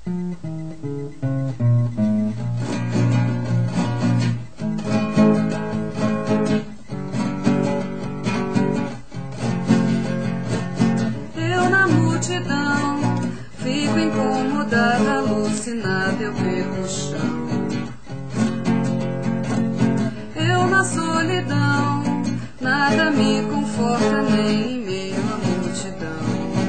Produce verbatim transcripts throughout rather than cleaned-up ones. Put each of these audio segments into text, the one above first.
Eu na multidão fico incomodada, alucinada, eu perco o chão. Eu na solidão, nada me conforta, nem em meio à multidão.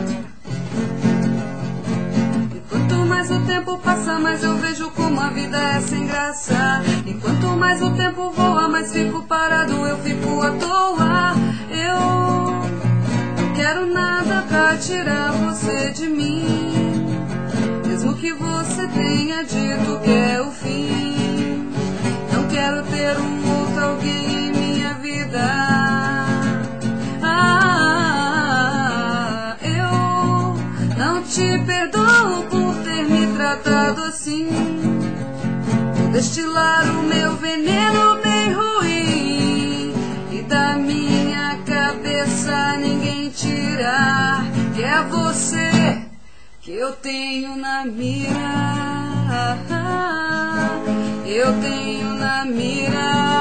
E quanto mais o tempo passa, mais eu vejo como a vida é sem graça. E quanto mais o tempo voa, mais fico parado, eu fico à toa. Eu não quero nada pra tirar você de mim, mesmo que você tenha dito que é o fim. Não quero ter um outro alguém em minha vida. Ah, eu não te perdoo por ter me tratado assim. Vou destilar o meu veneno bem ruim e da minha cabeça ninguém tirar, que é você que eu tenho na mira. Eu tenho na mira.